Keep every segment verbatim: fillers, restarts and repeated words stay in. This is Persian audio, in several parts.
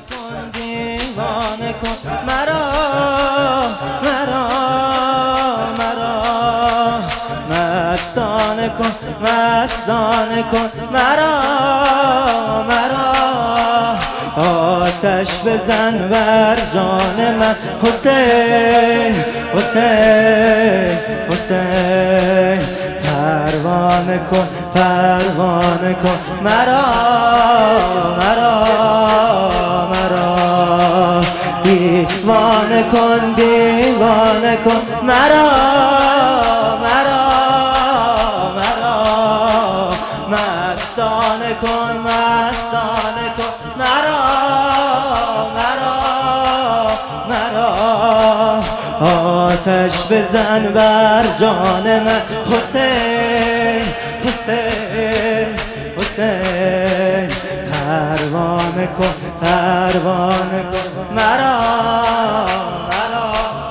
کن دیوانه کن مرا مرا مرا مستانه کن مستانه کن مرا مرا آتش بزن بر جان من حسین حسین حسین پروانه کن پروانه کن مرا مرا مرا دیوانه کن دیوانه کن مرا مرا مرا مستانه کن مستانه کن مرا مرا مرا آتش بزن بر جان من حسین حسین حسین پروانه کن پروانه کن مرا مرا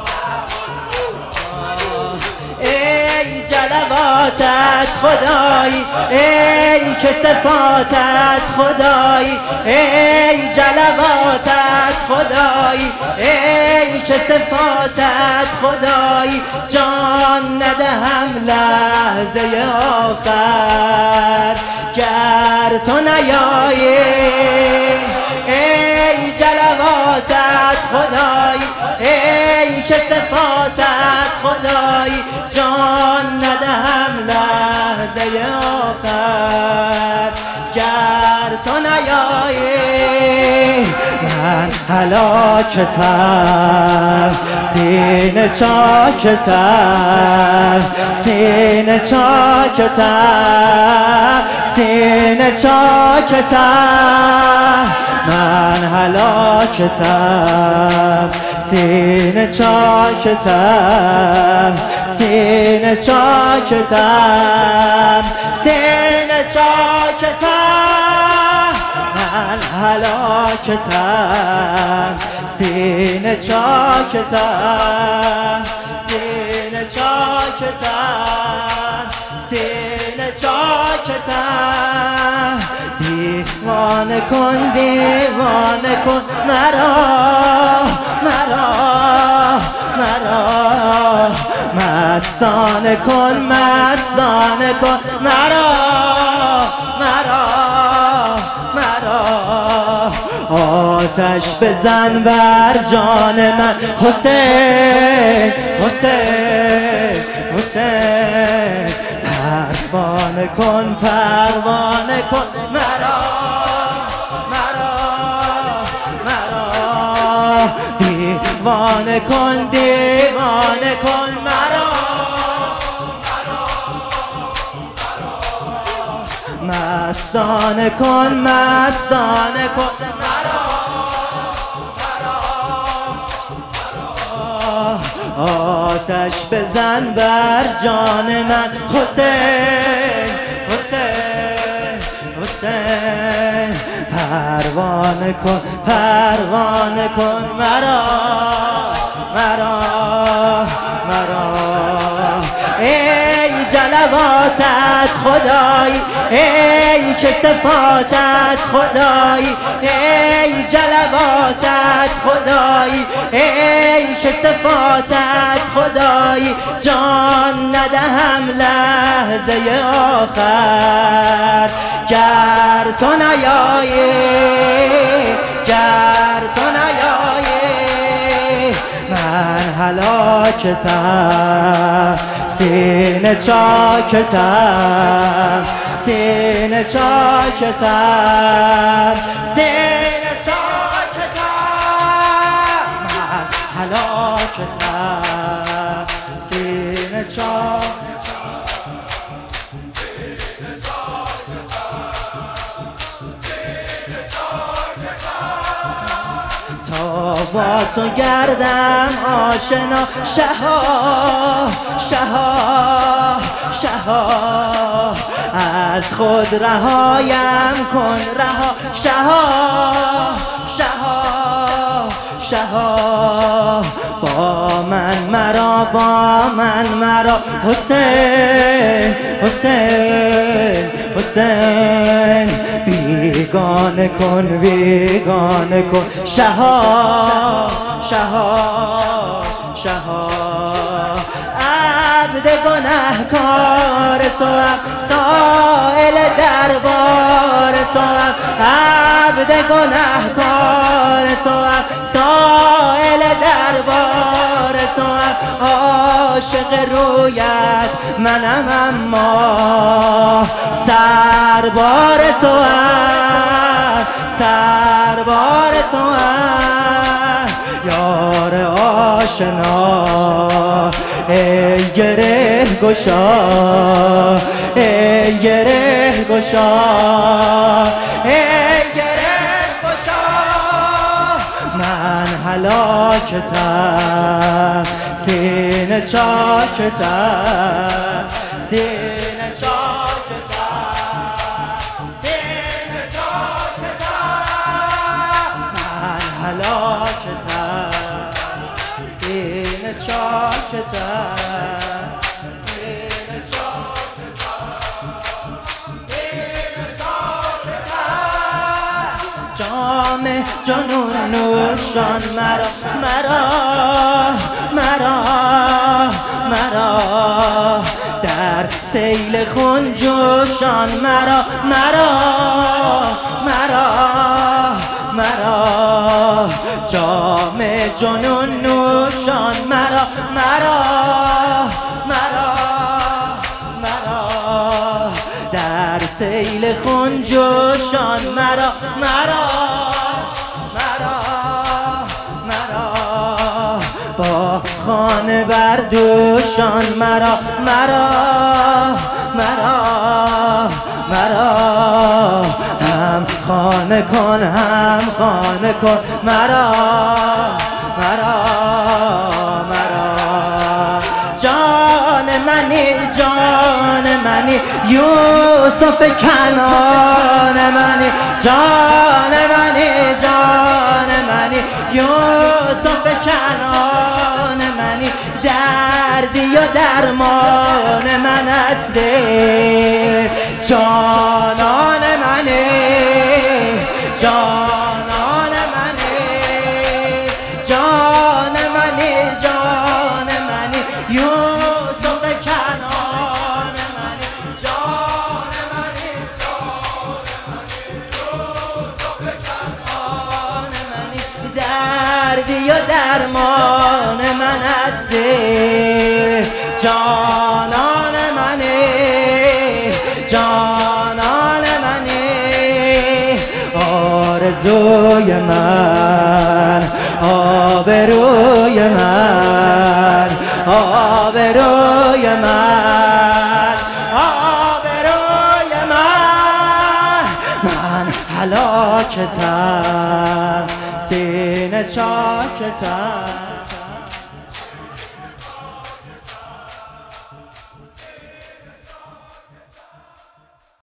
ای جلواتت خدایی ای که صفاتت خدایی ای جلواتت خدایی ای که صفاتت خدایی جان ندهم لحظه آخر گر تو نیایی ای جلواتت خدایی ای که صفاتت خدایی جان ندهم لحظه آخر گر تو نیایی من هلاکتم سینه چاکتم سینه چاکتم سینه چاکتم من هلاکتم سینه چاکتم سینه چاکتم سینه چاکتم من هلاکتم سینه چاکتم سینه چاکتم سینه چاکتم دیوانه کن دیوانه کن مرا مرا مرا مستانه کن مستانه کن مرا مرا مرا آتش بزن بر جان من حسین حسین حسین پروانه کن پروانه کن مرا مرا مرا دیوانه کن دیوانه کن مرا مستانه کن مستانه کن مرا آتش بزن بر جان من حسین حسین حسین پروانه کن پروانه کن مرا مرا مرا ای جلواتت خدایی ای که صفاتت خدایی ای جلواتت خدایی ای که صفاتت خدایی جان ندهم لحظه آخر گر تو نیایی گر تو نیایی من هلاکتم سینه چاکتم سینه چاکتم سینه چاکتم من هلاکتم سینه چاکتم سینه چاکتم تا با تو گردم آشنا شها شها شها از خود رهایم کن رها شها شها شها با من مرا با من مرا حسین حسین حسین بیگانه کن بیگانه کن شها شها شها عبد گنهکار توام سائل دربار توام عبد گنهکار توام سائل دربار توام عاشق رویت منم اما سربار توام سربار توام یار آشنا ای گره گشا ای گره گشا ای گره گشا من هلاکتم سینه چاکتم سینه چاکتم سینه چاکتم من هلاکتم سینه چاکتم سینه چاکتم سینه چاکتم جام جنون نوشان مرا مرا مرا مرا در سیل خون جوشان مرا مرا مرا مرا جام جنون نوشان مرا مرا مرا مرا در سیل خون جوشان مرا مرا مرا مرا با خانه بردوشان مرا مرا مرا مرا هم خانه کن هم خانه کن مرا مرا مرا جان منی جان منی یوسف کنان منی جان منی جان منی یوسف کنان منی دردی و درمان من هستی جانان منی جانان منی جان منی جان منی یوسف کنان منی جان منی جان منی یوسف کنان منی دردی و درمان من هستی جانان منی جانان منی آرزوی من آبروی من آبروی من آبروی من من هلاکتم سینه چاکتم